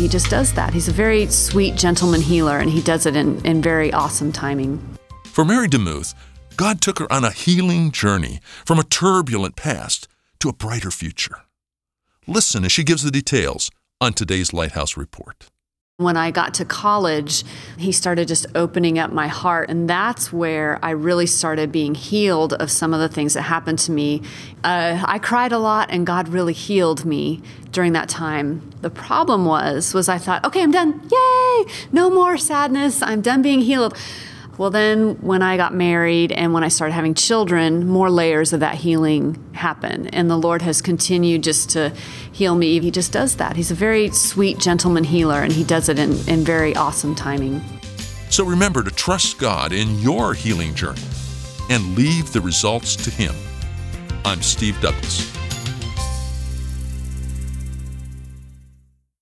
He just does that. He's a very sweet gentleman healer, and he does it in very awesome timing. For Mary DeMuth, God took her on a healing journey from a turbulent past to a brighter future. Listen as she gives the details on today's Lighthouse Report. When I got to college, he started just opening up my heart, and that's where I really started being healed of some of the things that happened to me. I cried a lot, and God really healed me during that time. The problem was I thought, okay, I'm done. Yay! No more sadness. I'm done being healed. Well, then when I got married and when I started having children, more layers of that healing happened. And the Lord has continued just to heal me. He just does that. He's a very sweet gentleman healer, and he does it in very awesome timing. So remember to trust God in your healing journey and leave the results to Him. I'm Steve Douglas.